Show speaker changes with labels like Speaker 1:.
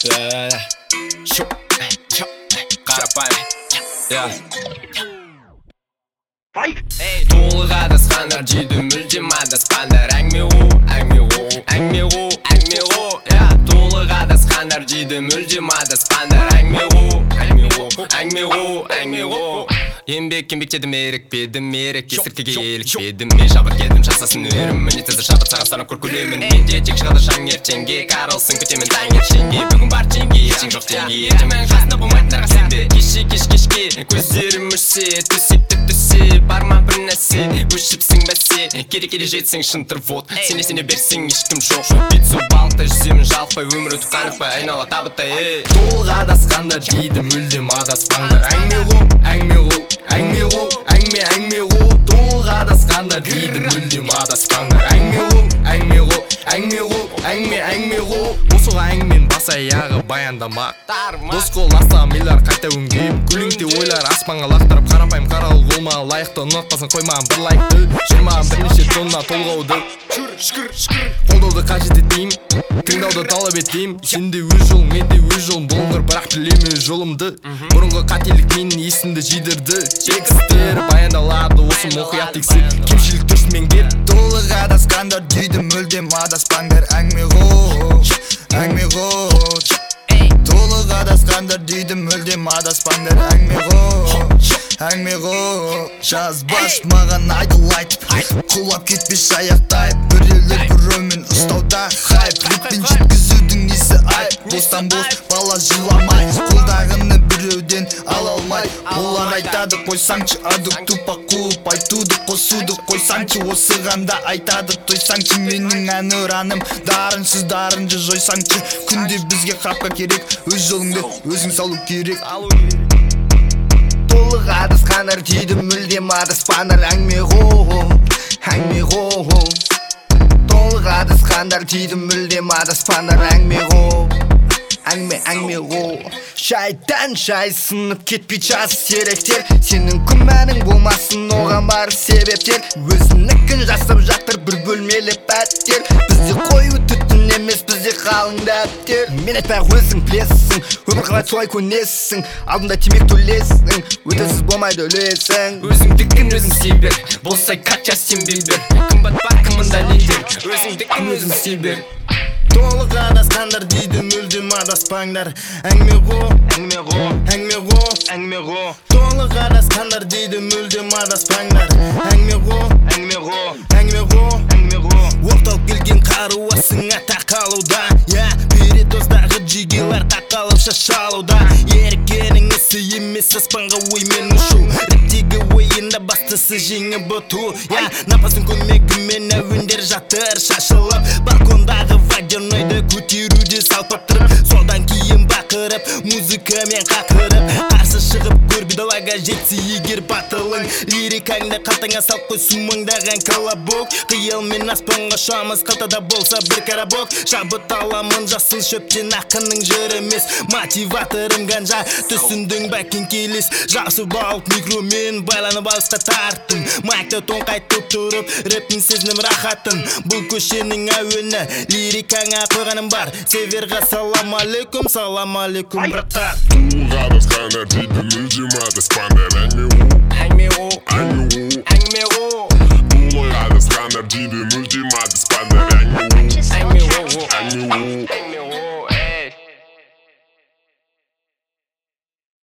Speaker 1: Толық адасқандар жейді мүлдем адаспаңдар. Әңгіме ғо толық адасқандар жейді мүлдем адаспаңдар. Әңгіме ғо еңбектедім, ерікпедім, есірткіге елікпедім. Мен шабыт келдім, жасасын өрім. Міне тізір шабыт саған санап көр көлемін. Менде тек шығады шаң ертеңге, қарылсын күтемін таңертеңге. Бүгін бар теңге, ертең жоқ теңге. Ертең қасында болмайтындарға сенбе. Кешке көздерім мүшсе, төсекті барма бір нәрсе, өшіпсің бәсе. Келе жетсің шынтыр вот, сене берсің ешкім жоқ. Битсу балықта жүземін жалықпай, өмір өтіп қанықпай, айнала табыттай. Толық адасқандар дейді мүлдем адаспаңдар. Әңгіме ғо толық адасқандар дейді мүлдем адаспаңдар. Әңгіме ғо осыға әңгімен бас аяғы баяндамақ. Дос қол астағы милар қайта өңдеп, күліңде ойлар аспанға лақтырып, қарапайым қаралық болмаған лайықты, ұнатпасын қоймаған бір лайкты, жырмаған бірнеше тонна толғауды. Қолдауды қажет етеймін, тыңдауды талап етеймін. Сенде өз жолың, менде өз жолым, бұлыңғыр бірақ білем өз жолымды. Бұрынғы қателік менің есімді жидырды. Текстер баяндалады осы мұқият тексер, кемшілік дұрыс меңгер.
Speaker 2: Толық адасқандар дейді мүлдем адаспаңдар. Әңгіме ғо толық адасқандар дейді мүлдем адаспаңдар. Әңгіме ғо жазбаш маған айдыл айтып, құлап кетпеш аяқтайып, біреулер біреумен ұстауда хайп, ритпен жеткізудің несі айып. Бостан бос бала жыламай, қолдағыны біреуден ала алмай. Олар айтады қойсаңшы адық тупа қуып, айтуды қосуды қойсаңшы, осығанда айтады тойсаңшы. Менің әнұраным дарынсыз дарынды жойсаңшы. Күнде бізге қапқа керек, өз жолыңды өзің салу керек. Толық адасқандар дейді мүлдем адаспаңдар. Әңгіме ғо толық адасқандар дейді мүлдем адаспаңдар. Әңгіме ғо шайдан шай сынып кетпей жас теректер. Сенің күмәнің болмасын, оған бар себептер. Өзінікін жасап жатыр бір бөлмелі пәттер. Бізде қою түтін емес, бізде қалың дәптер. Мен айтпай өзің білесің, өмір қалай солай көнесің. Алдында темек төлесің, өтесіз болмайды өлесің.
Speaker 1: Өзіңдікін өзің істей бер, болса қатша сенбей бер. Қымбат бар кімында лидер, өзіңдікін өзің істей бер.
Speaker 2: Толық адасқандар дейді мүлдем адаспаңдар. Әңгіме ғо толық адасқандар дейді мүлдем адаспаңдар. Әңгіме ғо оқталып келген қаруасың тақалуда. Передоздағы жигелер тақалып шашалуда. Еркенің ісі емес аспанға оймен ұшу, реттегі ойында бастысы жеңіп бұту. Напасын көмегімен әуендер жатыр шашылып, балкондағы вагонойды көтеруде салпап тұрып, содан кейін бақырып, музыкамен қақырып, қарсы шығып көр бедалаға жетсе егер батылың. Лирикаңды қалтаңа салып қой сумыңдаған колобок. Қиялмен аспанға ұшамыз, қалтада болса бір карабок. Шабыт аламын жасыл шөптен ақынның жыр емес, мотиваторым ганжа, түсіндің бәкін келес. Жасып алып микромен байланып алысқа тарттым, майкты тоңқайтып тұрып, рэптің сезінім рахатын. Бұл көшенің әуені, лирикаңа қойғаным бар. Северға салам алейкум, братан.
Speaker 3: Толық адасқандар дейді мүлдем адаспаңдар. Әңгіме ғо толық адасқандар дейді мүлдем адаспаңдар. Әңгіме ғо